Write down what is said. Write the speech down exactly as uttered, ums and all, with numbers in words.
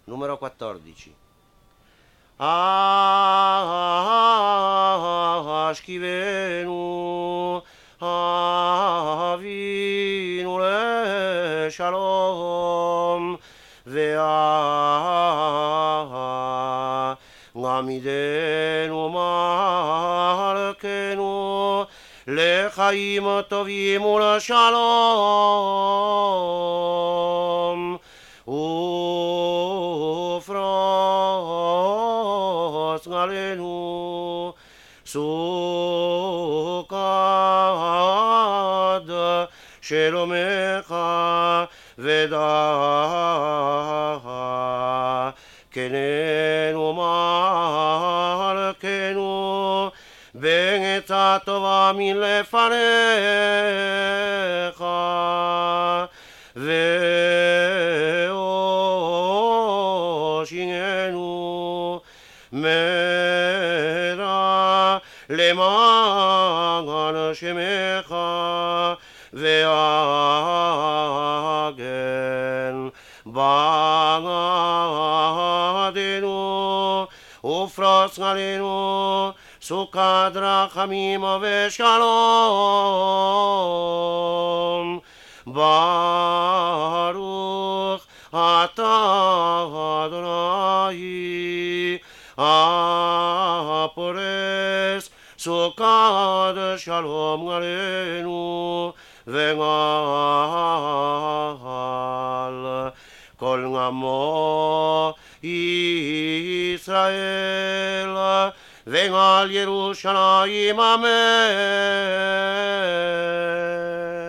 Numero quattordici. Ashkivenu Avinu le Shalom Ve'ah Gamidenu Malkenu Lechaim Tovim Shalom Ufros Galenu Sukkad Shelomecha Vedah Kenenu Malkenu בעצה טובה מלפניך והושיענו מהרה למען שמך והגן בעדנו ופרוס עלינו סוכת רחמים ושלום ברוך אתה אדוני הפורס סוכת שלום עלינו וגל כל עמו ישראל ועל ירושלים אמן.